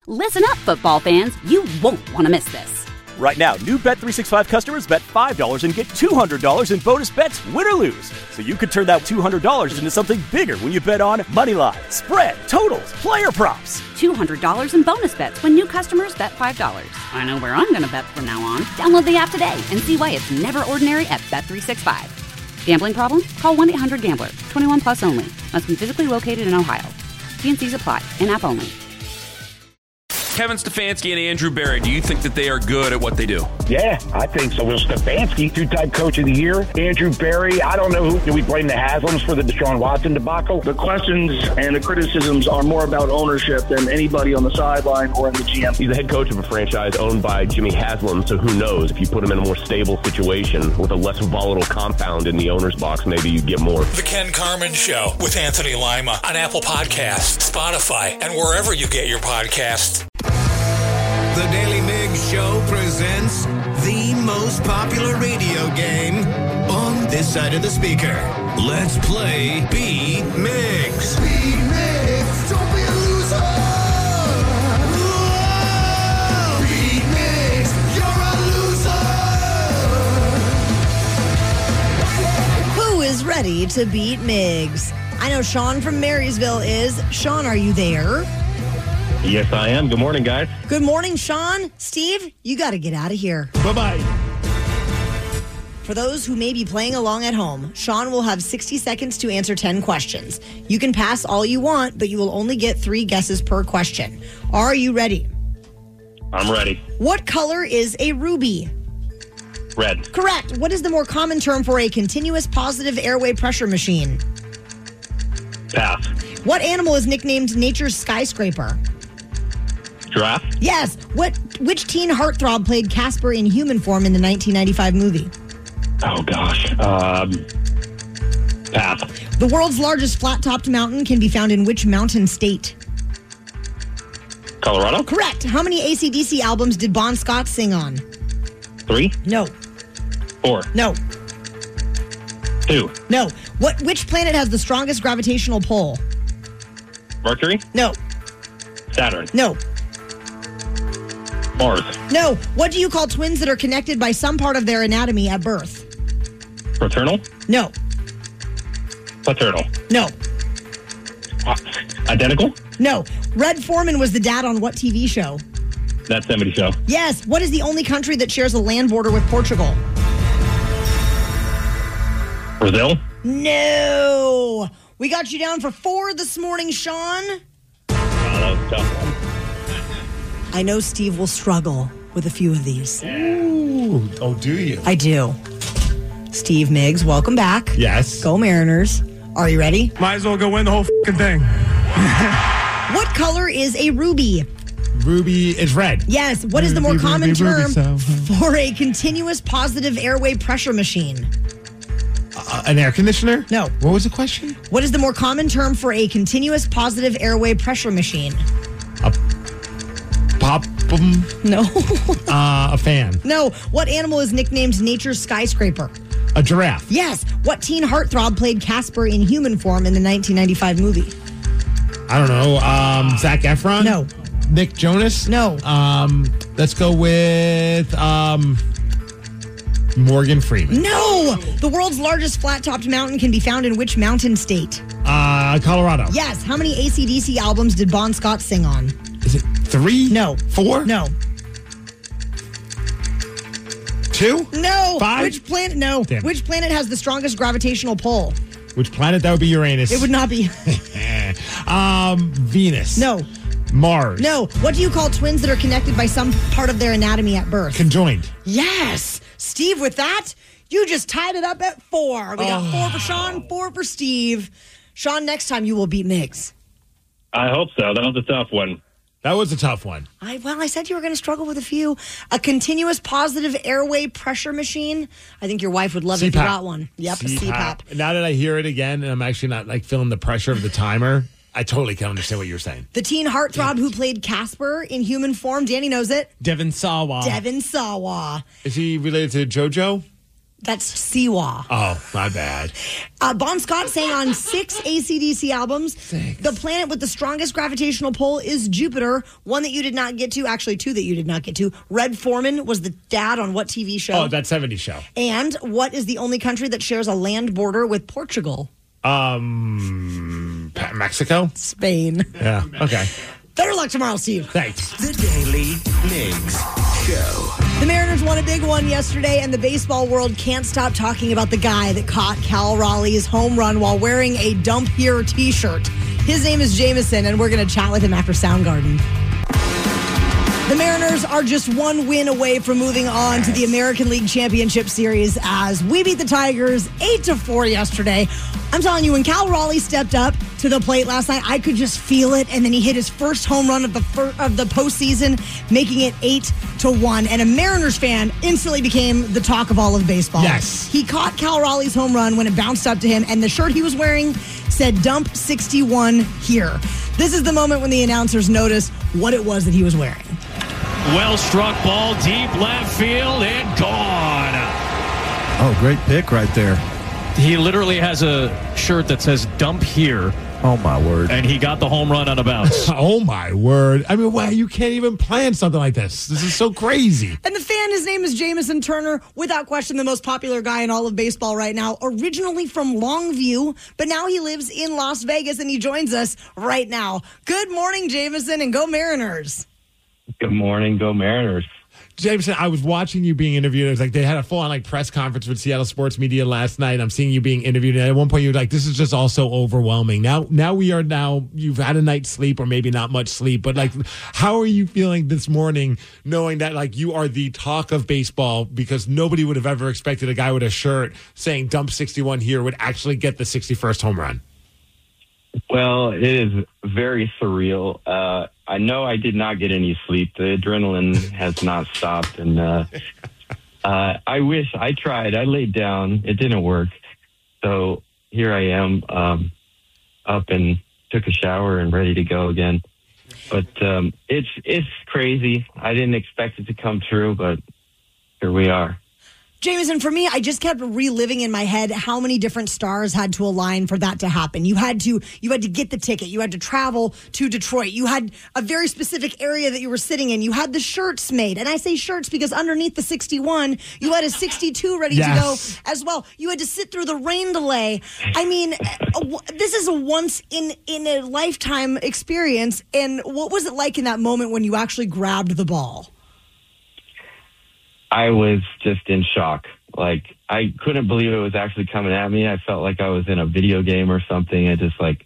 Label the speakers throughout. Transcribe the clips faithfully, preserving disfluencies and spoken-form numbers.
Speaker 1: Listen up, football fans. You won't want to miss this.
Speaker 2: Right now, new Bet three sixty-five customers bet five dollars and get two hundred dollars in bonus bets, win or lose. So you could turn that two hundred dollars into something bigger when you bet on money line, spread, totals, player props.
Speaker 1: two hundred dollars in bonus bets when new customers bet five dollars. I know where I'm going to bet from now on. Download the app today and see why it's never ordinary at Bet three sixty-five. Gambling problem? Call one eight hundred gambler. twenty-one plus only. Must be physically located in Ohio. T and C's apply. In-app only.
Speaker 3: Kevin Stefanski and Andrew Berry, do you think that they are good at what they do?
Speaker 4: Yeah, I think so. Well, Stefanski, two-time coach of the year. Andrew Berry, I don't know who. Do we blame the Haslams for the Deshaun Watson debacle?
Speaker 5: The questions and the criticisms are more about ownership than anybody on the sideline or in the G M.
Speaker 6: He's the head coach of a franchise owned by Jimmy Haslam, so who knows? If you put him in a more stable situation with a less volatile compound in the owner's box, maybe you get more.
Speaker 7: The Ken Carman Show with Anthony Lima on Apple Podcasts, Spotify, and wherever you get your podcasts.
Speaker 8: The Daily Migs Show presents the most popular radio game on this side of the speaker. Let's play Beat Migs. Beat Migs, don't be a loser. Whoa. Beat Migs, you're a loser.
Speaker 9: Who is ready to beat Migs? I know Sean from Marysville is. Sean, are you there?
Speaker 6: Yes, I am. Good morning, guys.
Speaker 9: Good morning, Sean. Steve, you got to get out of here.
Speaker 10: Bye-bye.
Speaker 9: For those who may be playing along at home, Sean will have sixty seconds to answer ten questions. You can pass all you want, but you will only get three guesses per question. Are you ready?
Speaker 6: I'm ready.
Speaker 9: What color is a ruby?
Speaker 6: Red.
Speaker 9: Correct. What is the more common term for a continuous positive airway pressure machine?
Speaker 6: Pass.
Speaker 9: What animal is nicknamed nature's skyscraper?
Speaker 6: Giraffe.
Speaker 9: Yes. What? Which teen heartthrob played Casper in human form in the nineteen ninety-five movie?
Speaker 6: Oh, gosh. Um, pass.
Speaker 9: The world's largest flat-topped mountain can be found in which mountain state?
Speaker 6: Colorado.
Speaker 9: Correct. How many A C D C albums did Bon Scott sing on?
Speaker 6: Three.
Speaker 9: No.
Speaker 6: Four.
Speaker 9: No.
Speaker 6: Two.
Speaker 9: No. What? Which planet has the strongest gravitational pull?
Speaker 6: Mercury.
Speaker 9: No.
Speaker 6: Saturn.
Speaker 9: No.
Speaker 6: Mars.
Speaker 9: No. What do you call twins that are connected by some part of their anatomy at birth?
Speaker 6: Fraternal.
Speaker 9: No.
Speaker 6: Paternal.
Speaker 9: No.
Speaker 6: Uh, identical.
Speaker 9: No. Red Foreman was the dad on what T V show?
Speaker 6: That seventies Show.
Speaker 9: Yes. What is the only country that shares a land border with Portugal?
Speaker 6: Brazil.
Speaker 9: No. We got you down for four this morning, Sean.
Speaker 6: Oh, that was a tough one.
Speaker 9: I know Steve will struggle with a few of these.
Speaker 10: Ooh. Oh, do you?
Speaker 9: I do. Steve Miggs, welcome back.
Speaker 10: Yes.
Speaker 9: Go Mariners. Are you ready?
Speaker 10: Might as well go win the whole fucking thing.
Speaker 9: What color is a ruby?
Speaker 10: Ruby is red.
Speaker 9: Yes. What is the more
Speaker 10: Ruby,
Speaker 9: common
Speaker 10: ruby,
Speaker 9: term
Speaker 10: ruby, so-
Speaker 9: for a continuous positive airway pressure machine?
Speaker 10: Uh, an air conditioner?
Speaker 9: No.
Speaker 10: What was the question?
Speaker 9: What is the more common term for a continuous positive airway pressure machine?
Speaker 10: A pop. Um,
Speaker 9: No.
Speaker 10: uh, a fan.
Speaker 9: No. What animal is nicknamed nature's skyscraper?
Speaker 10: A giraffe.
Speaker 9: Yes. What teen heartthrob played Casper in human form in the nineteen ninety-five movie?
Speaker 10: I don't know. Um, Zac Efron?
Speaker 9: No.
Speaker 10: Nick Jonas?
Speaker 9: No.
Speaker 10: Um, let's go with um, Morgan Freeman.
Speaker 9: No. The world's largest flat-topped mountain can be found in which mountain state?
Speaker 10: Uh, Colorado.
Speaker 9: Yes. How many A C D C albums did Bon Scott sing on?
Speaker 10: Is it three?
Speaker 9: No.
Speaker 10: Four?
Speaker 9: No.
Speaker 10: Two?
Speaker 9: No.
Speaker 10: Five?
Speaker 9: Which planet? No.
Speaker 10: Damn.
Speaker 9: Which planet has the strongest gravitational pull?
Speaker 10: Which planet? That would be Uranus.
Speaker 9: It would not be.
Speaker 10: um, Venus.
Speaker 9: No.
Speaker 10: Mars.
Speaker 9: No. What do you call twins that are connected by some part of their anatomy at birth?
Speaker 10: Conjoined.
Speaker 9: Yes. Steve, with that, you just tied it up at four. We got
Speaker 6: Oh.
Speaker 9: four for Sean, four for Steve. Sean, next time you will beat Miggs.
Speaker 6: I hope so. That was a tough one.
Speaker 10: That was a tough one.
Speaker 9: I, well, I said you were going to struggle with a few. A continuous positive airway pressure machine. I think your wife would love it if you got one. Yep,
Speaker 10: C
Speaker 9: a C PAP.
Speaker 10: Now that I hear it again, and I'm actually not like feeling the pressure of the timer, I totally can understand what you're saying.
Speaker 9: The teen heartthrob who played Casper in human form, Danny knows it.
Speaker 11: Devin Sawa.
Speaker 9: Devin Sawa.
Speaker 10: Is he related to JoJo?
Speaker 9: That's Siwa.
Speaker 10: Oh, my bad.
Speaker 9: Uh, Bon Scott sang on six A C D C albums. Six. The planet with the strongest gravitational pull is Jupiter, one that you did not get to, actually two that you did not get to. Red Foreman was the dad on what T V show?
Speaker 10: Oh, that seventies show.
Speaker 9: And what is the only country that shares a land border with Portugal?
Speaker 10: Um, Mexico?
Speaker 9: Spain.
Speaker 10: Yeah, okay.
Speaker 9: Better luck tomorrow, Steve.
Speaker 10: Thanks.
Speaker 8: The Daily Migs Show.
Speaker 9: The Mariners won a big one yesterday, and the baseball world can't stop talking about the guy that caught Cal Raleigh's home run while wearing a Dump Here t-shirt. His name is Jameson, and we're going to chat with him after Soundgarden. The Mariners are just one win away from moving on to the American League Championship Series as we beat the Tigers eight to four yesterday. I'm telling you, when Cal Raleigh stepped up to the plate last night, I could just feel it. And then he hit his first home run of the fir- of the postseason, making it eight to one. And a Mariners fan instantly became the talk of all of baseball.
Speaker 10: Yes.
Speaker 9: He caught Cal Raleigh's home run when it bounced up to him, and the shirt he was wearing said "Dump sixty-one here." This is the moment when the announcers noticed what it was that he was wearing.
Speaker 11: Well struck ball, deep left field, and gone.
Speaker 12: Oh, great pick right there.
Speaker 11: He literally has a shirt that says "Dump Here."
Speaker 12: Oh, my word.
Speaker 11: And he got the home run on a bounce.
Speaker 10: Oh, my word. I mean, wow, you can't even plan something like this. This is so crazy.
Speaker 9: And the fan, his name is Jameson Turner, without question the most popular guy in all of baseball right now, originally from Longview, but now he lives in Las Vegas, and he joins us right now. Good morning, Jameson, and go Mariners.
Speaker 6: Good morning, go Mariners.
Speaker 10: Jameson, I was watching you being interviewed. It was like they had a full-on like press conference with Seattle sports media last night. I'm seeing you being interviewed, and at one point you were like, "This is just all so overwhelming." Now, now we are now. You've had a night's sleep, or maybe not much sleep, but like, how are you feeling this morning, knowing that like you are the talk of baseball? Because nobody would have ever expected a guy with a shirt saying "Dump sixty-one here" would actually get the sixty-first home run.
Speaker 6: Well, it is very surreal. Uh, I know I did not get any sleep. The adrenaline has not stopped. And uh, uh, I wish I tried. I laid down. It didn't work. So here I am, um, up and took a shower and ready to go again. But um, it's it's crazy. I didn't expect it to come true, but here we are.
Speaker 9: Jameson, for me, I just kept reliving in my head how many different stars had to align for that to happen. You had to, you had to get the ticket. You had to travel to Detroit. You had a very specific area that you were sitting in. You had the shirts made. And I say shirts because underneath the sixty-one, you had a sixty-two ready yes. to go as well. You had to sit through the rain delay. I mean, this is a once in, in a lifetime experience. And what was it like in that moment when you actually grabbed the ball?
Speaker 6: I was just in shock. Like, I couldn't believe it was actually coming at me. I felt like I was in a video game or something. It just, like,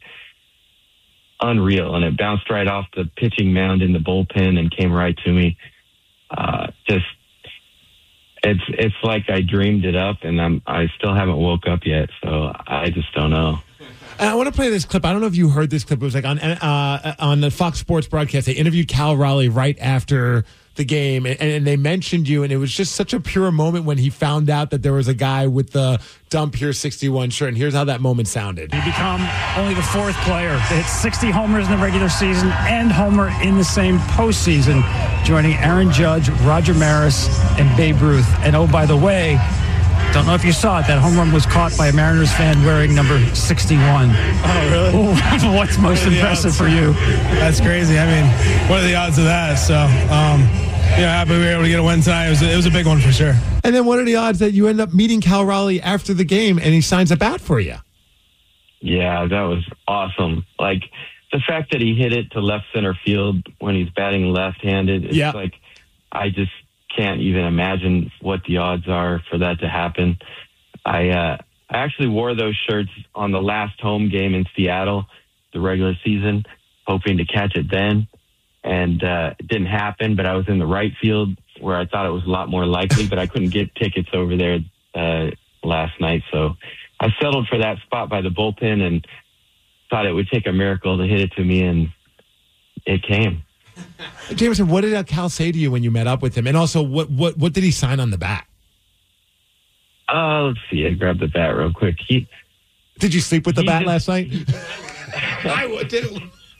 Speaker 6: unreal. And it bounced right off the pitching mound in the bullpen and came right to me. Uh, just, it's it's like I dreamed it up, and I'm, I still haven't woke up yet, so I just don't know.
Speaker 10: And I want to play this clip. I don't know if you heard this clip. It was like on uh, on the Fox Sports broadcast. They interviewed Cal Raleigh right after the game, and, and they mentioned you, and it was just such a pure moment when he found out that there was a guy with the Dump Here sixty-one shirt, and here's how that moment sounded.
Speaker 13: He become only the fourth player to hit sixty homers in the regular season and homer in the same postseason, joining Aaron Judge, Roger Maris, and Babe Ruth. And oh, by the way, don't know if you saw it, that home run was caught by a Mariners fan wearing number sixty-one.
Speaker 14: Oh, really?
Speaker 13: Ooh, what's most impressive
Speaker 14: odds?
Speaker 13: for you?
Speaker 14: That's crazy. I mean, what are the odds of that? So, um, yeah, happy we were able to get a win tonight. It was, it was a big one for sure.
Speaker 10: And then what are the odds that you end up meeting Cal Raleigh after the game and he signs a bat for you?
Speaker 6: Yeah, that was awesome. Like, the fact that he hit it to left center field when he's batting left-handed, it's
Speaker 10: yeah.
Speaker 6: like, I just can't even imagine what the odds are for that to happen. I uh, I actually wore those shirts on the last home game in Seattle, the regular season, hoping to catch it then. And uh, it didn't happen, but I was in the right field where I thought it was a lot more likely, but I couldn't get tickets over there uh, last night. So I settled for that spot by the bullpen and thought it would take a miracle to hit it to me, and it came.
Speaker 10: Jameson, what did Cal say to you when you met up with him? And also, what what, what did he sign on the bat?
Speaker 6: Uh, let's see. I grabbed the bat real quick. He,
Speaker 10: did you sleep with the bat
Speaker 6: just,
Speaker 10: last night? I would too.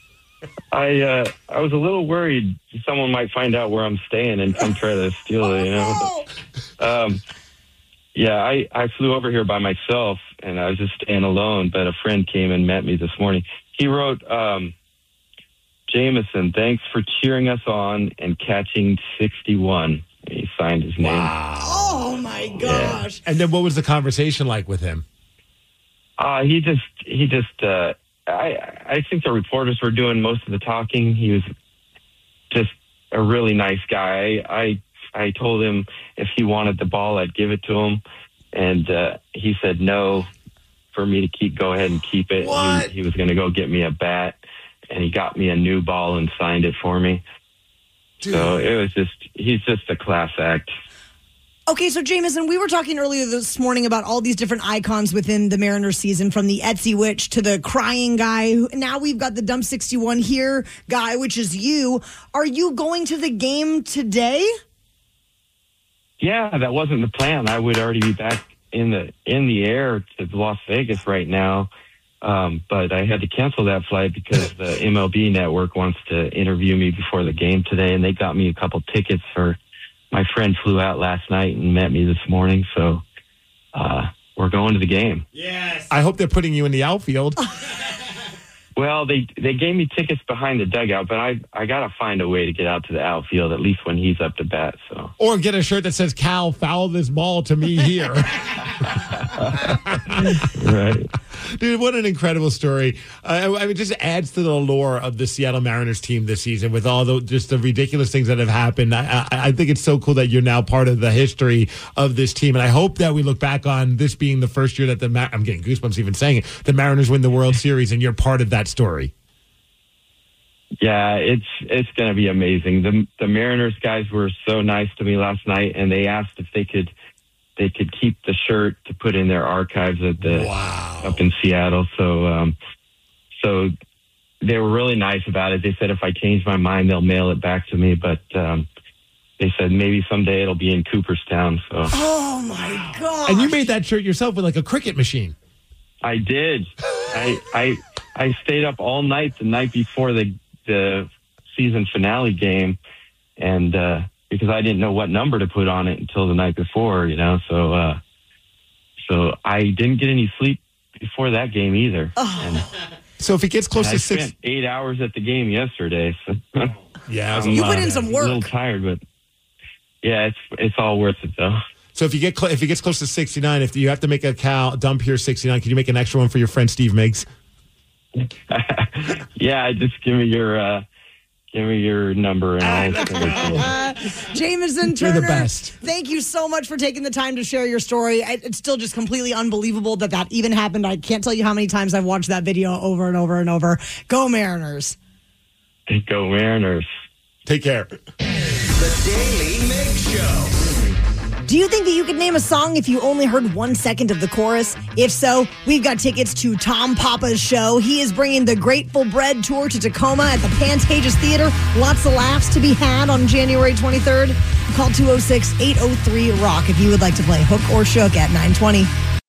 Speaker 6: I uh, I was a little worried someone might find out where I'm staying and come try to steal it. You know, um, Yeah, I, I flew over here by myself, and I was just staying alone, but a friend came and met me this morning. He wrote, um, Jameson, thanks for cheering us on and catching sixty-one. He signed his name.
Speaker 10: Wow.
Speaker 9: Oh, my gosh.
Speaker 10: Yeah. And then what was the conversation like with him?
Speaker 6: Uh, he just, he just, uh, I, I think the reporters were doing most of the talking. He was just a really nice guy. I, I told him if he wanted the ball, I'd give it to him. And, uh, he said no for me to keep, go ahead and keep it.
Speaker 9: What?
Speaker 6: He, he was going to go get me a bat, and he got me a new ball and signed it for me. Dude. So it was just, he's just a class act.
Speaker 9: Okay, so Jameson, we were talking earlier this morning about all these different icons within the Mariners season, from the Etsy witch to the crying guy. Now we've got the Dump sixty-one here guy, which is you. Are you going to the game today?
Speaker 6: Yeah, that wasn't the plan. I would already be back in the in the air to Las Vegas right now. Um, but I had to cancel that flight because the M L B network wants to interview me before the game today, and they got me a couple tickets for. My friend flew out last night and met me this morning, so uh, we're going to the game.
Speaker 10: Yes. I hope they're putting you in the outfield.
Speaker 6: Well, they they gave me tickets behind the dugout, but I I got to find a way to get out to the outfield, at least when he's up to bat. So,
Speaker 10: or get a shirt that says, Cal, foul this ball to me here.
Speaker 6: Right.
Speaker 10: Dude, what an incredible story. Uh, I mean, it just adds to the allure of the Seattle Mariners team this season with all the just the ridiculous things that have happened. I, I, I think it's so cool that you're now part of the history of this team. And I hope that we look back on this being the first year that the Mar- I'm getting goosebumps even saying it. The Mariners win the World Series, and you're part of that story.
Speaker 6: Yeah, it's it's going to be amazing. The the Mariners guys were so nice to me last night, and they asked if they could they could keep the shirt to put in their archives at the
Speaker 10: wow.
Speaker 6: up in Seattle. So um, so they were really nice about it. They said if I change my mind, they'll mail it back to me. But um, they said maybe someday it'll be in Cooperstown. So
Speaker 9: oh my god!
Speaker 10: And you made that shirt yourself with like a cricket machine.
Speaker 6: I did. I I I stayed up all night the night before the the season finale game, and uh, because I didn't know what number to put on it until the night before, you know, so uh, so I didn't get any sleep before that game either.
Speaker 9: Oh.
Speaker 6: And,
Speaker 10: so if it gets close
Speaker 6: to
Speaker 10: I
Speaker 6: six,
Speaker 10: spent
Speaker 6: eight hours at the game yesterday. So
Speaker 10: yeah,
Speaker 9: you put in some work.
Speaker 6: A little tired, but yeah, it's it's all worth it though.
Speaker 10: So if you get cl- if it gets close to sixty-nine, if you have to make a Cal dump here sixty-nine, can you make an extra one for your friend Steve Miggs?
Speaker 6: Yeah, just give me your uh, give me your number and I'll send it to you.
Speaker 9: Uh, Jameson Turner,
Speaker 10: You're the best.
Speaker 9: Thank you so much for taking the time to share your story. I, it's still just completely unbelievable that that even happened. I can't tell you how many times I've watched that video over and over and over. Go Mariners.
Speaker 6: Go Mariners.
Speaker 10: Take care.
Speaker 8: The Daily Mig Show.
Speaker 9: Do you think that you could name a song if you only heard one second of the chorus? If so, we've got tickets to Tom Papa's show. He is bringing the Grateful Bread tour to Tacoma at the Pantages Theater. Lots of laughs to be had on January twenty-third. Call two oh six, eight oh three, ROCK if you would like to play Hook or Shook at nine twenty.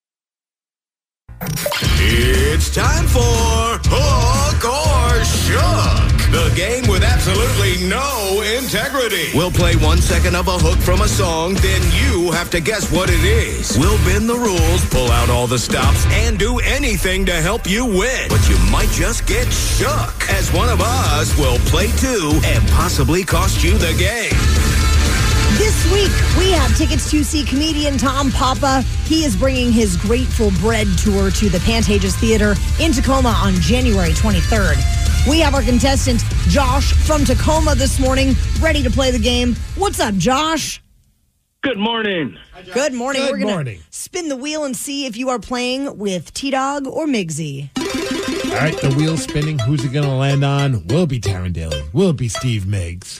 Speaker 8: It's time for Hook or Shook, the game with absolutely no integrity. We'll play one second of a hook from a song, then you have to guess what it is. We'll bend the rules, pull out all the stops, and do anything to help you win. But you might just get shook, as one of us will play too and possibly cost you the game.
Speaker 9: This week, we have tickets to see comedian Tom Papa. He is bringing his Grateful Bread tour to the Pantages Theater in Tacoma on January twenty-third. We have our contestant, Josh, from Tacoma this morning, ready to play the game. What's up, Josh?
Speaker 5: Good morning.
Speaker 9: Good morning.
Speaker 10: Good
Speaker 9: We're going
Speaker 10: morning.
Speaker 9: to spin the wheel and see if you are playing with T-Dog or Migsy.
Speaker 10: All right, the wheel's spinning. Who's it going to land on? Will it be Taryn Daly? Will it be Steve Miggs?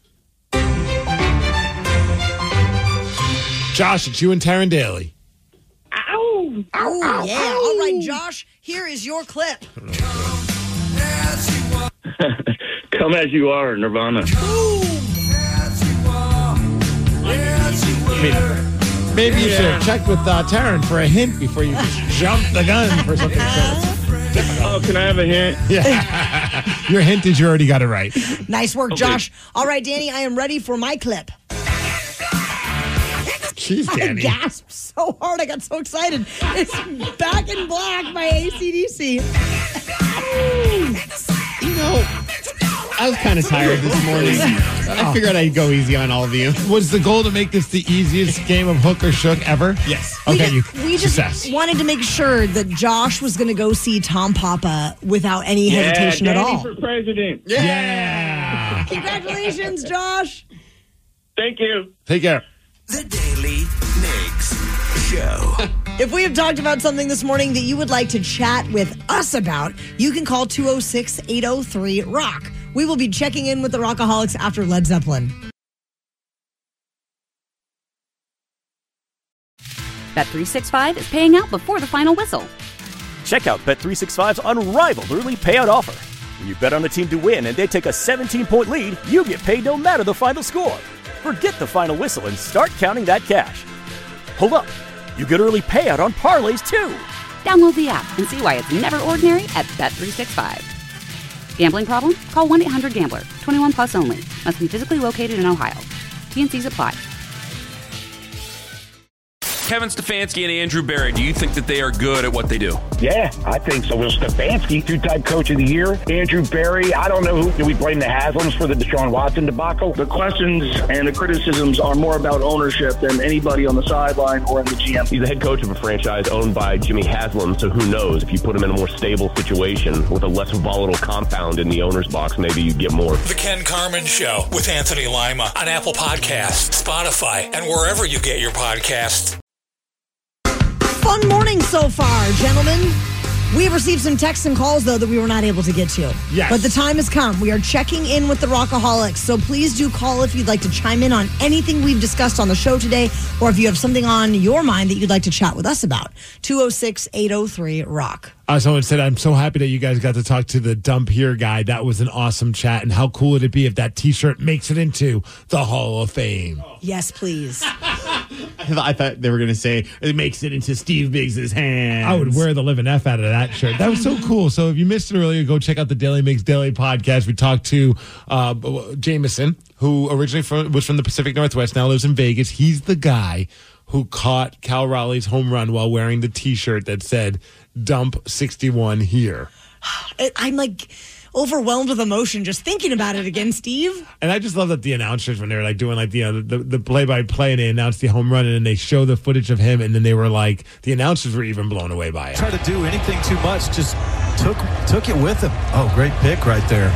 Speaker 10: Josh, it's you and Taryn Daly.
Speaker 9: Ow. Ow, ow, yeah. Ow. All right, Josh, here is your clip.
Speaker 5: Come As You Are, Nirvana.
Speaker 10: I mean, maybe you should have checked with uh, Taryn for a hint before you just jumped the gun for something so difficult.
Speaker 5: Oh, can I have a hint?
Speaker 10: Yeah. Your hint is you already got it right.
Speaker 9: Nice work,
Speaker 5: Okay.
Speaker 9: Josh. All right, Danny, I am ready for my clip.
Speaker 10: Jeez,
Speaker 9: I
Speaker 10: Danny.
Speaker 9: gasped so hard. I got so excited. It's Back in Black by A C D C.
Speaker 15: You know, I was kind of tired this morning. I figured I'd go easy on all of you.
Speaker 10: Was the goal to make this the easiest game of hook or shook ever?
Speaker 15: Yes.
Speaker 10: Okay,
Speaker 9: we
Speaker 10: you
Speaker 9: just, we just
Speaker 10: success.
Speaker 9: wanted to make sure that Josh was going to go see Tom Papa without any
Speaker 4: Yeah,
Speaker 9: hesitation at
Speaker 4: Danny
Speaker 9: all.
Speaker 4: for president.
Speaker 10: Yeah.
Speaker 9: Congratulations, Josh.
Speaker 4: Thank you.
Speaker 10: Take care.
Speaker 8: The Daily Migs Show.
Speaker 9: If we have talked about something this morning that you would like to chat with us about, you can call two oh six, eight oh three, ROCK. We will be checking in with the Rockaholics after Led Zeppelin.
Speaker 1: Bet three sixty-five is paying out before the final whistle.
Speaker 2: Check out Bet three sixty-five's unrivaled early payout offer. When you bet on a team to win and they take a seventeen-point lead, you get paid no matter the final score. Forget the final whistle and start counting that cash. Hold up. You get early payout on parlays, too.
Speaker 1: Download the app and see why it's never ordinary at Bet three sixty-five. Gambling problem? Call one eight hundred gambler. twenty-one plus only. Must be physically located in Ohio. T N Cs apply.
Speaker 3: Kevin Stefanski and Andrew Berry, do you think that they are good at what they do?
Speaker 4: Yeah, I think so. Will Stefanski, two-time coach of the year. Andrew Berry, I don't know who. Do we blame the Haslams for the Deshaun Watson debacle?
Speaker 5: The questions and the criticisms are more about ownership than anybody on the sideline or in the G M.
Speaker 16: He's the head coach of a franchise owned by Jimmy Haslam, so who knows? If you put him in a more stable situation with a less volatile compound in the owner's box, maybe you get more.
Speaker 7: The Ken Carman Show with Anthony Lima on Apple Podcasts, Spotify, and wherever you get your podcasts.
Speaker 9: Fun morning so far, gentlemen. We have received some texts and calls, though, that we were not able to get to.
Speaker 10: Yes.
Speaker 9: But the time has come. We are checking in with the Rockaholics. So please do call if you'd like to chime in on anything we've discussed on the show today, or if you have something on your mind that you'd like to chat with us about. two oh six, eight oh three, ROCK.
Speaker 10: Uh, someone said, I'm so happy that you guys got to talk to the Dump Here guy. That was an awesome chat. And how cool would it be if that T-shirt makes it into the Hall of Fame?
Speaker 9: Yes, please.
Speaker 15: I thought they were going to say it makes it into Steve Biggs' hands.
Speaker 10: I would wear the living F out of that shirt. That was so cool. So if you missed it earlier, go check out the Daily Mix Daily podcast. We talked to uh, Jameson, who originally from, was from the Pacific Northwest, now lives in Vegas. He's the guy who caught Cal Raleigh's home run while wearing the T-shirt that said, Dump sixty-one here.
Speaker 9: I'm like overwhelmed with emotion just thinking about it again, Steve.
Speaker 10: And I just love that the announcers, when they were like doing like the, you know, the the play-by-play, and they announced the home run, and then they show the footage of him, and then they were like, the announcers were even blown away by it.
Speaker 12: Try to do anything too much, just took took it with him. Oh, great pick right there.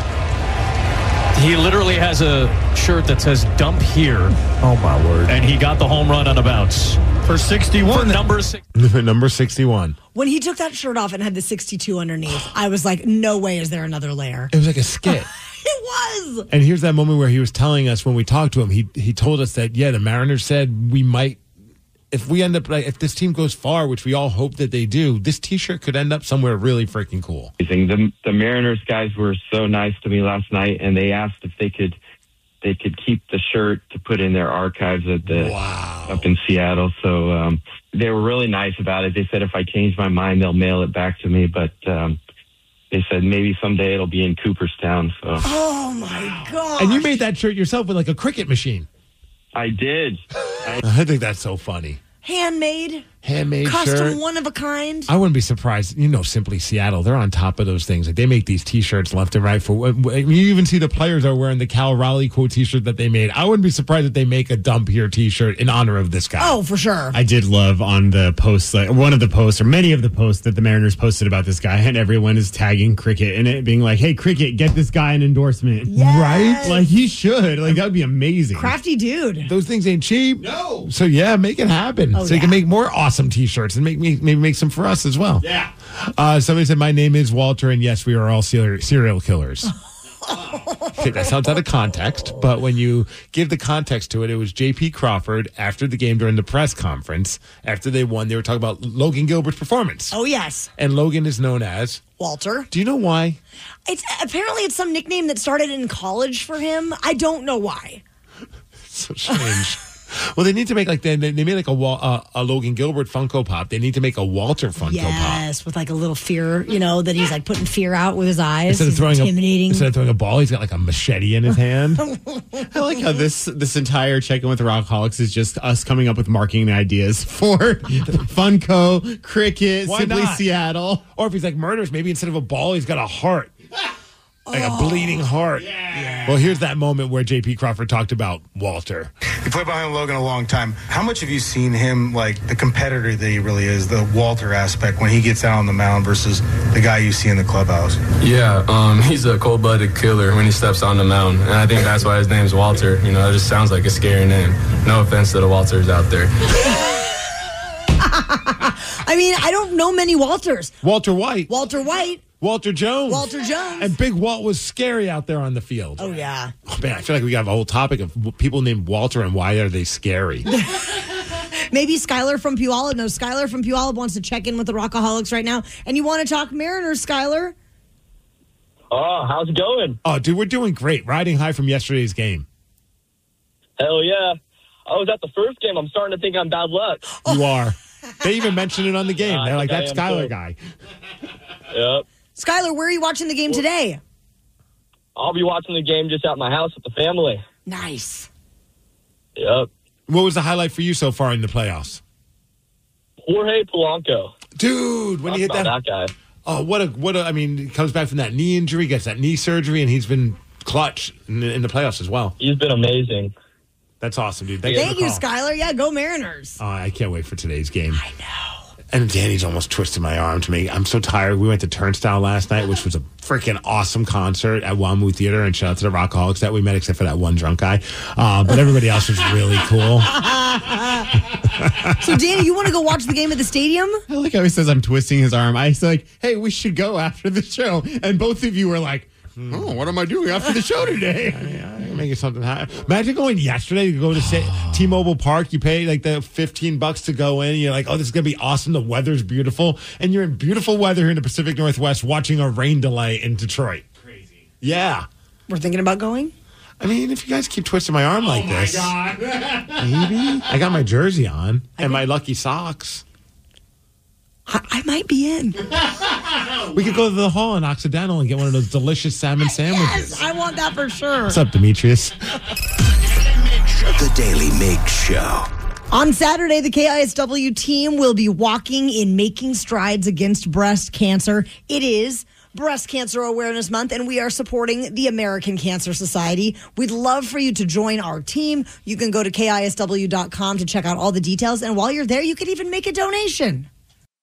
Speaker 11: He literally has a shirt that says dump here.
Speaker 12: Oh, my word.
Speaker 11: And he got the home run on a bounce.
Speaker 12: For sixty-one.
Speaker 11: For number six.
Speaker 10: Number sixty-one.
Speaker 9: When he took that shirt off and had the sixty-two underneath, I was like, no way is there another layer.
Speaker 10: It was like a skit.
Speaker 9: It was.
Speaker 10: And here's that moment where he was telling us, when we talked to him, he he told us that, yeah, the Mariners said we might, if we end up, like, if this team goes far, which we all hope that they do, this T-shirt could end up somewhere really freaking cool.
Speaker 6: The, the Mariners guys were so nice to me last night, and they asked if they could they could keep the shirt to put in their archives at the
Speaker 10: wow.
Speaker 6: up in Seattle. So um, they were really nice about it. They said if I change my mind, they'll mail it back to me. But um, they said maybe someday it'll be in Cooperstown. So.
Speaker 9: Oh my god!
Speaker 10: And you made that shirt yourself with like a cricket machine.
Speaker 6: I did. I,
Speaker 10: I think that's so funny.
Speaker 9: Handmade.
Speaker 10: Handmade
Speaker 9: Custom,
Speaker 10: shirt.
Speaker 9: one of a kind.
Speaker 10: I wouldn't be surprised. You know, Simply Seattle, they're on top of those things. Like, they make these T-shirts left and right. For you even see the players are wearing the Cal Raleigh quote T-shirt that they made. I wouldn't be surprised if they make a Dump Here T-shirt in honor of this guy.
Speaker 9: Oh, for sure.
Speaker 15: I did love on the posts, like one of the posts, or many of the posts that the Mariners posted about this guy, and everyone is tagging Cricket in it, being like, hey, Cricket, get this guy an endorsement.
Speaker 9: Yes.
Speaker 10: Right?
Speaker 15: Like, he should. Like, that would be amazing.
Speaker 9: Crafty dude.
Speaker 10: Those things ain't cheap.
Speaker 15: No.
Speaker 10: So, yeah, make it happen.
Speaker 9: Oh,
Speaker 10: so you
Speaker 9: yeah.
Speaker 10: can make more awesome T-shirts and make me maybe make some for us as well.
Speaker 15: Yeah.
Speaker 10: Uh, somebody said, my name is Walter, and yes, we are all serial, serial killers. Okay, that sounds out of context, but when you give the context to it, it was J P Crawford after the game during the press conference. After they won, they were talking about Logan Gilbert's performance.
Speaker 9: Oh, yes.
Speaker 10: And Logan is known as
Speaker 9: Walter.
Speaker 10: Do you know why?
Speaker 9: It's apparently it's some nickname that started in college for him. I don't know why.
Speaker 10: So strange. Well, they need to make like they they made like a uh, a Logan Gilbert Funko Pop. They need to make a Walter Funko Pop.
Speaker 9: Yes, with like a little fear, you know, that he's like putting fear out with his eyes.
Speaker 10: Instead of
Speaker 9: He's
Speaker 10: throwing
Speaker 9: intimidating.
Speaker 10: a instead of throwing a ball, he's got like a machete in his hand.
Speaker 15: I like how this this entire check-in with the Rockaholics is just us coming up with marketing ideas for Funko, Cricket,
Speaker 10: Why
Speaker 15: Simply
Speaker 10: not?
Speaker 15: Seattle.
Speaker 10: Or if he's like murderous, maybe instead of a ball, he's got a heart. Like a bleeding heart. Yeah. Well, here's that moment where J P Crawford talked about Walter.
Speaker 17: You played behind Logan a long time. How much have you seen him, like the competitor that he really is, the Walter aspect, when he gets out on the mound versus the guy you see in the clubhouse?
Speaker 18: Yeah, um, he's a cold-blooded killer when he steps on the mound, and I think that's why his name's Walter. You know, it just sounds like a scary name. No offense to the Walters out there.
Speaker 9: I mean, I don't know many Walters.
Speaker 10: Walter White.
Speaker 9: Walter White.
Speaker 10: Walter Jones.
Speaker 9: Walter Jones.
Speaker 10: And Big Walt was scary out there on the field.
Speaker 9: Oh, yeah.
Speaker 10: Oh, man, I feel like we got a whole topic of people named Walter and why are they scary.
Speaker 9: Maybe Skylar from Puyallup. No, Skylar from Puyallup wants to check in with the Rockaholics right now. And you want to talk Mariners, Skylar?
Speaker 19: Oh, how's it going?
Speaker 10: Oh, dude, we're doing great. Riding high from yesterday's game.
Speaker 19: Hell yeah. I was at the first game. I'm starting to think I'm bad luck.
Speaker 10: You are. They even mentioned it on the game.
Speaker 19: Uh,
Speaker 10: They're like,
Speaker 19: I
Speaker 10: that
Speaker 19: am
Speaker 10: Skylar
Speaker 19: too.
Speaker 10: guy.
Speaker 19: Yep.
Speaker 9: Skylar, where are you watching the game today?
Speaker 19: I'll be watching the game just at my house with the family.
Speaker 9: Nice.
Speaker 19: Yep.
Speaker 10: What was the highlight for you so far in the playoffs?
Speaker 19: Jorge Polanco.
Speaker 10: Dude, when
Speaker 19: Talk
Speaker 10: you hit
Speaker 19: about
Speaker 10: that,
Speaker 19: that guy.
Speaker 10: Oh, what a what a! I mean, he comes back from that knee injury, gets that knee surgery, and he's been clutch in the, in the playoffs as well.
Speaker 19: He's been amazing.
Speaker 10: That's awesome, dude.
Speaker 9: Thank,
Speaker 10: Thank
Speaker 9: you,
Speaker 10: for the call.
Speaker 9: Skylar. Yeah, go Mariners.
Speaker 10: Oh, I can't wait for today's game. I know. And Danny's almost twisted my arm to me. I'm so tired. We went to Turnstile last night, which was a freaking awesome concert at WAMU Theater. And shout out to the Rockaholics that we met, except for that one drunk guy. Uh, but everybody else was really cool.
Speaker 9: So, Danny, you want to go watch the game at the stadium?
Speaker 15: I like how he says I'm twisting his arm. I said, like, hey, we should go after the show. And both of you were like, oh, what am I doing after the show today?
Speaker 10: I'm making something happen. Imagine going yesterday. You go to say, T-Mobile Park. You pay like the fifteen bucks to go in. And you're like, oh, this is going to be awesome. The weather's beautiful. And you're in beautiful weather here in the Pacific Northwest watching a rain delay in Detroit. Crazy. Yeah.
Speaker 9: We're thinking about going?
Speaker 10: I mean, if you guys keep twisting my arm like
Speaker 15: oh my
Speaker 10: this.
Speaker 15: God.
Speaker 10: Maybe. I got my jersey on and my lucky socks.
Speaker 9: I, I might be in.
Speaker 10: We could go to the hall in Occidental and get one of those delicious salmon sandwiches.
Speaker 9: Yes, I want that for sure.
Speaker 10: What's up, Demetrius?
Speaker 8: The Daily Mig Show.
Speaker 9: On Saturday, the K I S W team will be walking in Making Strides Against Breast Cancer. It is Breast Cancer Awareness Month, and we are supporting the American Cancer Society. We'd love for you to join our team. You can go to K I S W dot com to check out all the details, and while you're there, you could even make a donation.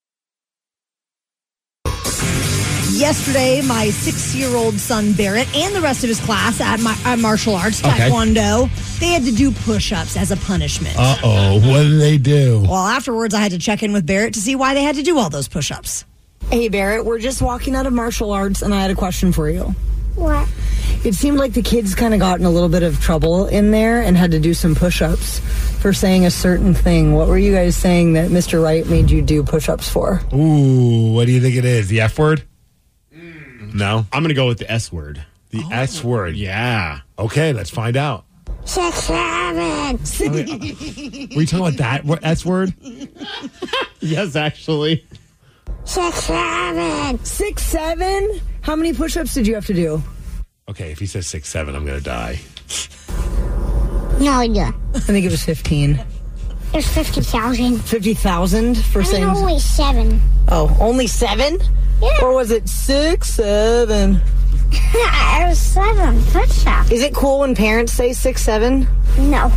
Speaker 9: Yesterday, my six-year-old son, Barrett, and the rest of his class at, my, at martial arts,
Speaker 10: Okay.
Speaker 9: Taekwondo, they had to do push-ups as a punishment.
Speaker 10: Uh-oh. What did they do?
Speaker 9: Well, afterwards, I had to check in with Barrett to see why they had to do all those push-ups.
Speaker 20: Hey, Barrett, we're just walking out of martial arts, and I had a question for you.
Speaker 21: What?
Speaker 20: It seemed like the kids kind of got in a little bit of trouble in there and had to do some push-ups for saying a certain thing. What were you guys saying that Mister Wright made you do push-ups for?
Speaker 10: Ooh, what do you think it is? The F word? No?
Speaker 15: I'm going to go with the S word.
Speaker 10: The oh. S word?
Speaker 15: Yeah.
Speaker 10: Okay, let's find out.
Speaker 21: Six, seven.
Speaker 10: Were you talking about that what, S word?
Speaker 15: Yes, actually.
Speaker 21: Six, seven.
Speaker 20: Six, seven? How many push-ups did you have to do?
Speaker 10: Okay, if he says six, seven, I'm going to die.
Speaker 21: No idea.
Speaker 20: I think it was fifteen.
Speaker 21: There's fifty thousand.
Speaker 20: fifty thousand for
Speaker 21: I
Speaker 20: saying...
Speaker 21: mean, only seven.
Speaker 20: Oh, only seven?
Speaker 21: Yeah.
Speaker 20: Or was it six, seven?
Speaker 21: It was seven push-ups.
Speaker 20: Is it cool when parents say six, seven?
Speaker 21: No.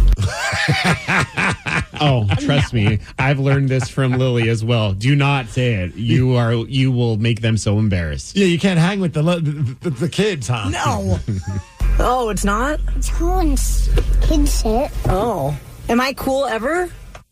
Speaker 15: Oh, trust me. I've learned this from Lily as well. Do not say it. You are. You will make them so embarrassed.
Speaker 10: Yeah, you can't hang with the the, the, the kids, huh?
Speaker 20: No. Oh, it's not?
Speaker 21: It's cool when kids say it.
Speaker 20: Oh. Am I cool ever?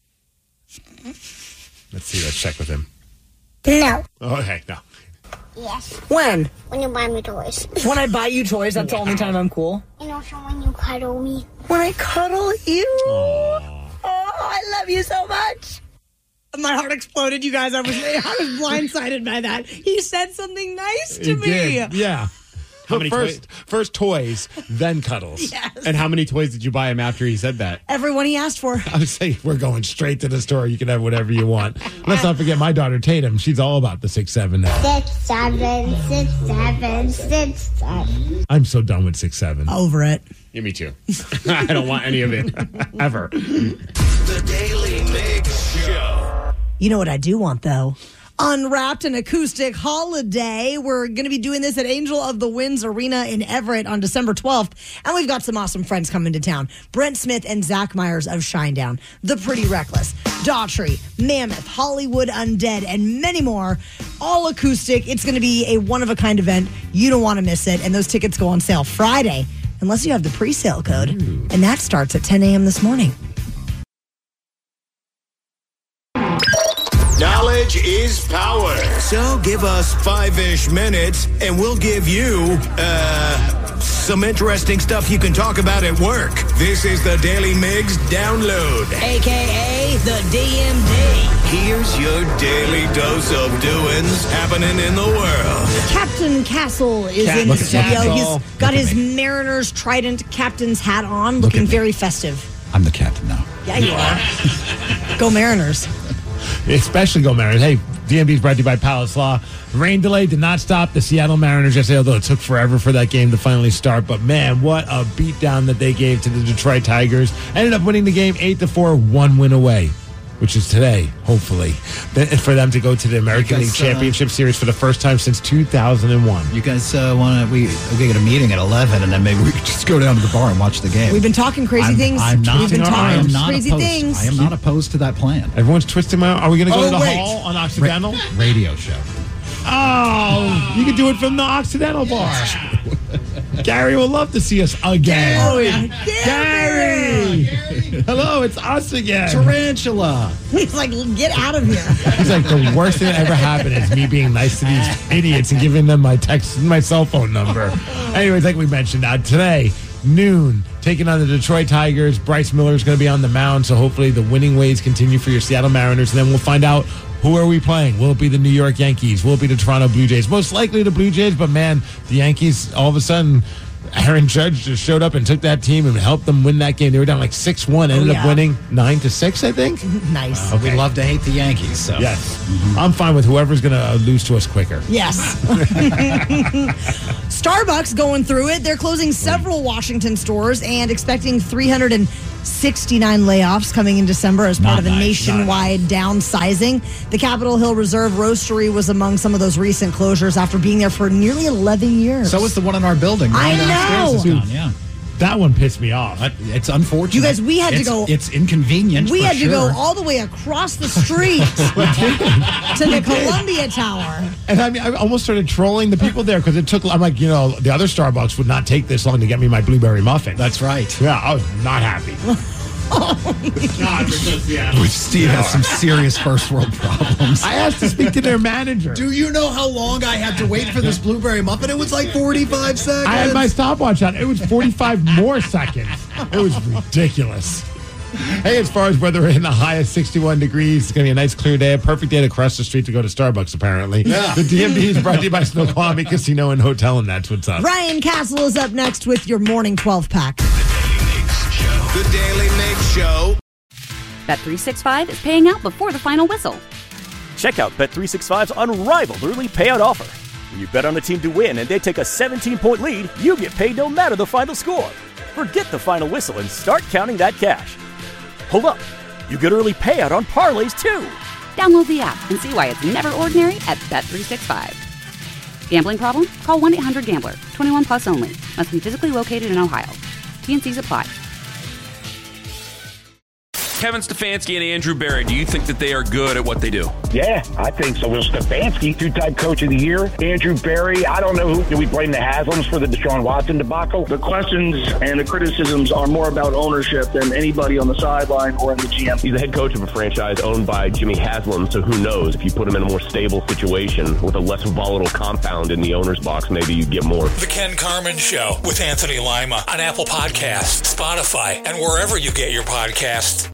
Speaker 10: Let's see. Let's check with him.
Speaker 21: No.
Speaker 10: Okay, no.
Speaker 21: Yes.
Speaker 20: When?
Speaker 21: When you buy me toys.
Speaker 20: When I buy you toys, that's the only time I'm cool.
Speaker 21: And also when you cuddle me.
Speaker 20: When I cuddle you? Aww. Oh, I love you so much. My heart exploded, you guys. I was I was blindsided by that. He said something nice to
Speaker 10: He
Speaker 20: me.
Speaker 10: did. Yeah.
Speaker 15: How many
Speaker 10: first, first toys, then cuddles.
Speaker 9: Yes.
Speaker 15: And how many toys did you buy him after he said that?
Speaker 9: Everyone he asked for.
Speaker 10: I would say we're going straight to the store. You can have whatever you want. Let's not forget my daughter Tatum. She's all about the six seven now.
Speaker 21: Six, seven, six, seven, six, seven.
Speaker 10: I'm so done with six seven.
Speaker 9: Over it.
Speaker 15: Yeah, me too. I don't want any of it ever.
Speaker 8: The Daily Mix Show.
Speaker 9: You know what I do want, though? Unwrapped an acoustic holiday. We're going to be doing this at Angel of the Winds Arena in Everett on December twelfth. And we've got some awesome friends coming to town. Brent Smith and Zach Myers of Shinedown, The Pretty Reckless, Daughtry, Mammoth, Hollywood Undead, and many more. All acoustic. It's going to be a one-of-a-kind event. You don't want to miss it. And those tickets go on sale Friday, unless you have the pre-sale code. Ooh. And that starts at ten a.m. this morning.
Speaker 8: Knowledge is power. So give us five-ish minutes, and we'll give you, uh, some interesting stuff you can talk about at work. This is the Daily Migs Download.
Speaker 9: A K A the D M D.
Speaker 8: Here's your daily dose of doings happening in the world.
Speaker 9: Captain Castle is
Speaker 8: Cap-
Speaker 9: in the
Speaker 8: Look at
Speaker 9: studio.
Speaker 8: Castle.
Speaker 9: He's got
Speaker 8: Look at
Speaker 9: his
Speaker 8: me.
Speaker 9: Mariner's Trident captain's hat on, looking very festive.
Speaker 13: I'm the captain now.
Speaker 9: Yeah, you are. Go Mariners.
Speaker 10: Especially go Mariners. Hey, D M B is brought to you by Palace Law. Rain delay did not stop the Seattle Mariners yesterday, although it took forever for that game to finally start. But man, what a beatdown that they gave to the Detroit Tigers. Ended up winning the game eight to four, one win away, which is today, hopefully, for them to go to the American
Speaker 13: guys,
Speaker 10: League Championship
Speaker 13: uh,
Speaker 10: Series for the first time since two thousand one.
Speaker 13: You guys uh, want to? We we get a meeting at eleven, and then maybe we could just go down to the bar and watch the game.
Speaker 9: We've been talking crazy
Speaker 13: I'm,
Speaker 9: things.
Speaker 13: I'm not.
Speaker 9: We've been
Speaker 13: I am
Speaker 9: talking
Speaker 13: not
Speaker 9: crazy
Speaker 13: opposed.
Speaker 9: things.
Speaker 13: I am not opposed to that plan.
Speaker 10: Everyone's twisting my. Are we going to go
Speaker 13: Oh,
Speaker 10: to the
Speaker 13: wait.
Speaker 10: hall on Occidental?
Speaker 13: Ra- radio show.
Speaker 10: Oh, you can do it from the Occidental bar. Gary will love to see us again.
Speaker 9: Oh, yeah.
Speaker 10: Gary! Hello, it's us again.
Speaker 13: Tarantula.
Speaker 9: He's like, get out of here.
Speaker 10: He's like, the worst thing that ever happened is me being nice to these idiots and giving them my text, my cell phone number. Anyways, like we mentioned, uh, today, noon, taking on the Detroit Tigers. Bryce Miller is going to be on the mound, so hopefully the winning ways continue for your Seattle Mariners. And then we'll find out, who are we playing? Will it be the New York Yankees? Will it be the Toronto Blue Jays? Most likely the Blue Jays, but man, the Yankees, all of a sudden, Aaron Judge just showed up and took that team and helped them win that game. They were down like six one, ended
Speaker 9: Oh, yeah.
Speaker 10: up winning nine to six, I think.
Speaker 9: Nice.
Speaker 13: Uh, We love to hate the Yankees. So.
Speaker 10: Yes. I'm fine with whoever's going to lose to us quicker.
Speaker 9: Yes. Starbucks going through it. They're closing several Washington stores and expecting three hundred sixty-nine layoffs coming in December as part
Speaker 13: Not
Speaker 9: of a
Speaker 13: nice,
Speaker 9: nationwide downsizing. The Capitol Hill Reserve Roastery was among some of those recent closures after being there for nearly eleven years.
Speaker 13: So is the one in our building.
Speaker 9: I
Speaker 13: Right downstairs is
Speaker 9: know.
Speaker 13: gone, yeah.
Speaker 10: That one pissed me off.
Speaker 13: But it's unfortunate.
Speaker 9: You guys, we had to
Speaker 13: It's-
Speaker 9: go-
Speaker 13: It's inconvenient.
Speaker 9: We
Speaker 13: for
Speaker 9: had to
Speaker 13: sure.
Speaker 9: go all the way across the street to the Columbia Tower.
Speaker 10: And I mean, I almost started trolling the people there because it took, I'm like, you know, the other Starbucks would not take this long to get me my blueberry muffin.
Speaker 13: That's right.
Speaker 10: Yeah, I was not happy.
Speaker 13: Steve has some serious first world problems.
Speaker 10: I asked to speak to their manager.
Speaker 13: Do you know how long I had to wait for this blueberry muffin? It was like forty-five seconds.
Speaker 10: I had my stopwatch on. It was forty-five more seconds. It was ridiculous. Hey, as far as weather in the high of sixty-one degrees, it's going to be a nice clear day. A perfect day to cross the street to go to Starbucks, apparently.
Speaker 13: Yeah.
Speaker 10: The D M V is brought to you by Snoqualmie Casino and Hotel, and that's what's up.
Speaker 9: Ryan Castle is up next with your morning twelve pack.
Speaker 8: The Daily Mix Show.
Speaker 1: Bet three sixty-five is paying out before the final whistle.
Speaker 2: Check out Bet three sixty-five's unrivaled early payout offer. When you bet on a team to win and they take a seventeen-point lead, you get paid no matter the final score. Forget the final whistle and start counting that cash. Hold up. You get early payout on parlays, too.
Speaker 1: Download the app and see why it's never ordinary at Bet three sixty-five. Gambling problem? Call one eight hundred gambler. twenty-one plus only. Must be physically located in Ohio. T N Cs apply.
Speaker 3: Kevin Stefanski and Andrew Berry, do you think that they are good at what they do?
Speaker 4: Yeah, I think so. Will Stefanski, two-time coach of the year. Andrew Berry, I don't know who. Do we blame the Haslams for the Deshaun Watson debacle?
Speaker 5: The questions and the criticisms are more about ownership than anybody on the sideline or in the G M.
Speaker 16: He's the head coach of a franchise owned by Jimmy Haslam, so who knows? If you put him in a more stable situation with a less volatile compound in the owner's box, maybe you get more.
Speaker 7: The Ken Carman Show with Anthony Lima on Apple Podcasts, Spotify, and wherever you get your podcasts.